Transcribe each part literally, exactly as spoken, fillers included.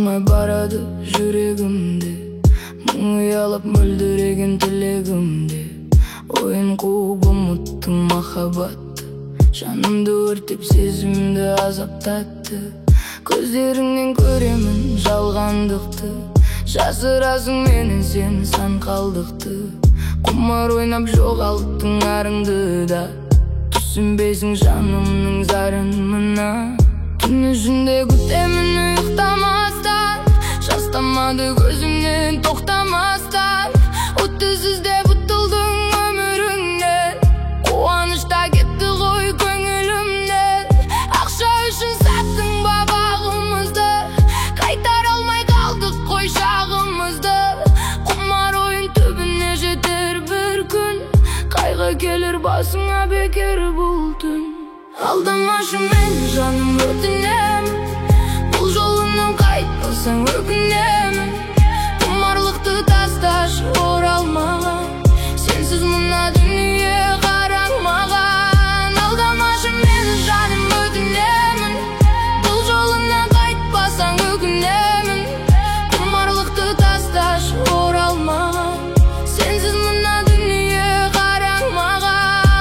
алмай барады жүрегімді, мұң ұялап мөлдіреген тілегімде. Ойын қуып ұмыттың махаббатты, жанымды өртеп сезімді азаптатты. Көздеріңнен көремін жалғандықты, жасырасың менен сен сан қалдықты. Құмар ойнап жоғалттың арыңды да, түсінбейсің жанымның зарын мына. Түн ішінде күтемін ұйықтамастан, жастамады көзімнен тоқтамастан. Отсыз іздеп ұтылдың өміріңнен, қуанышта кетті ғой көңілімнен. Ақша үшін саттың ба бағымызды, қайтара алмай қалдық қой шағымызды. Құмар ойын түбіне жетер бір күн, қайғы келер басыңа бекер бұл түн. Алдамашы мен жаным өтінемін, бұл жолыңнан қайтпасаң өкінемін. Құмарлықты тасташы оралмаған, сенсіз мына дүние қараңмаған. Алдамашы мен жаным өтінемін, бұл жолыңнан қайтпасаң өкінемін. Құмарлықты тасташы оралмаған, сенсіз мына дүние қараңмаған.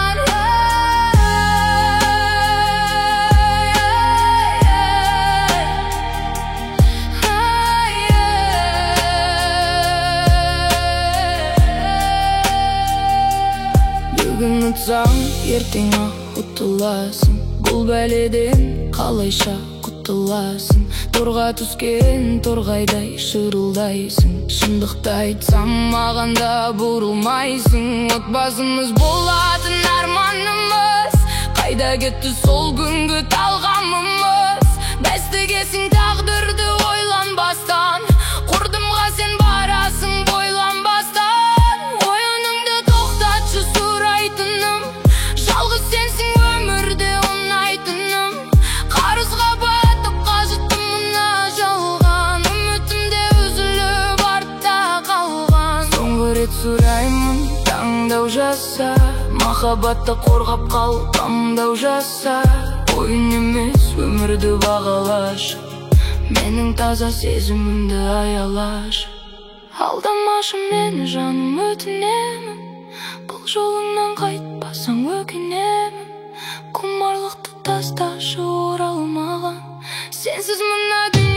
Бүгін ұтсаң, ертең ақ ұтыласың, бұл бәледен қалайша құтыласың. Торға түскен торғайдай шырылдайсың, шындықты айтсам маған да бұрылмайсың. Отбасымыз болатын арманымыз, қайда кетті сол күнгі талғамымыз. Бәстігесің тағдырды ойланбастан, құрдымға сен барасың бойланбастан. Ойыныңды тоқтатшы сұрайтыным, жалғыз сенсің өмірде ұнайтыным. Қарызға батып қажыттым мына жалған, үмітімде үзіліп артта қалған. Соңғы рет сұраймын, таңдау жаса, махаббатты қорғап қал, таңдау жаса. Ойын емес өмірді бағалашы, менің таза сезімімді аялашы. Алдамашы мені жаным өтінемін, бұл жолыңнан қайтпасаң өкінемін. Құмарлықты тасташы оралмаған, сенсіз мына дүние